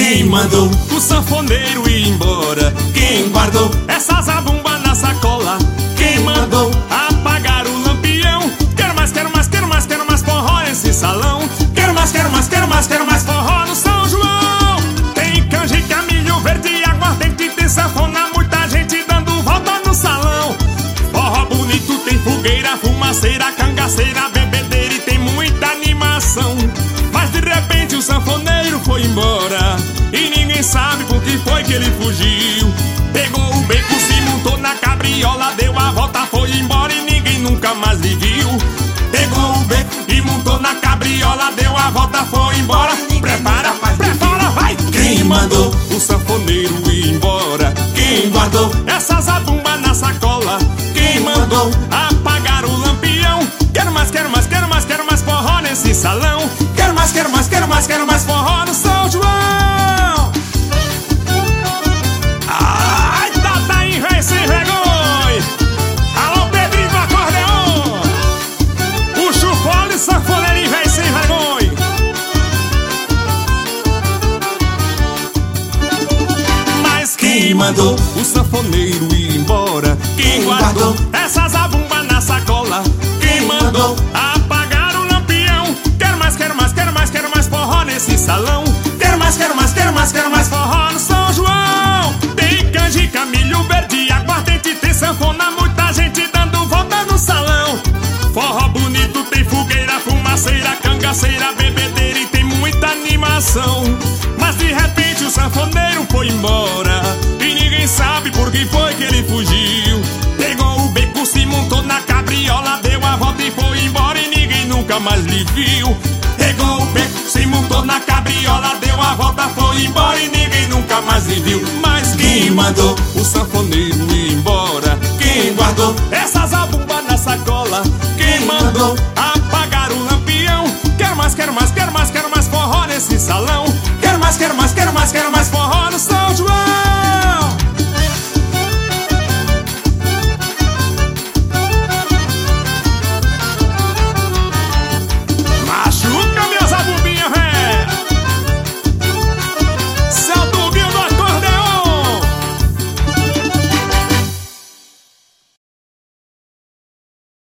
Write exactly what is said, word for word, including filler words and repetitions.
Quem mandou o sanfoneiro ir embora? Quem guardou essa zabumba na sacola? Quem mandou apagar o lampião? Quero mais, quero mais, quero mais, quero mais forró nesse salão. Quero mais, quero mais, quero mais, quero mais Forró no São João. Tem canjica, milho verde, aguardente, tem sanfona, muita gente dando volta no salão. Forró bonito, tem fogueira, fumaceira, cangaceira, bebedeira e tem muita animação. Mas de repente o sanfoneiro foi embora e ninguém sabe por que foi que ele fugiu. Pegou o beco, se montou na cabriola, deu a volta, foi embora e ninguém nunca mais lhe viu. Pegou o beco e montou na cabriola, deu a volta, foi embora. Prepara, prepara, vai! Quem mandou o sanfoneiro ir embora? Quem guardou essa zabumba na sacola? Quem mandou apagar o lampião? Quero mais, quero mais, quero mais, quero mais forró nesse salão. Quero mais, quero mais, quero mais, quero mais Forró no São João. Ai, Tata em rei sem vergonha. Alô, Pedrinho do acordeon. Puxa o fole, sanfoneiro em rei sem vergonha. Mas Quem mandou o sanfoneiro ir embora? Quem guardou essa zabumba na sacola? Quem mandou apagar o lampião? Quero mais, quero mais, quero mais, quero mais forró nesse salão. Quero mais, quero mais, quero mais, quero mais Forró no São João. Tem canjica, milho verde, aguardente, tem sanfona, muita gente dando volta no salão. Forró bonito, tem fogueira, fumaceira, cangaceira, bebedeira e tem muita animação. Mas de repente o sanfoneiro foi embora e ninguém sabe por que foi que ele fugiu. Pegou o beco, se montou na cabriola, deu a volta e foi embora e ninguém nunca mais lhe viu. Pegou o beco, se montou na cabriola, deu a volta, foi embora e ninguém nunca mais lhe viu. Mas Quem mandou o sanfoneiro ir embora? Quem guardou essa zabumba na sacola? Quem mandou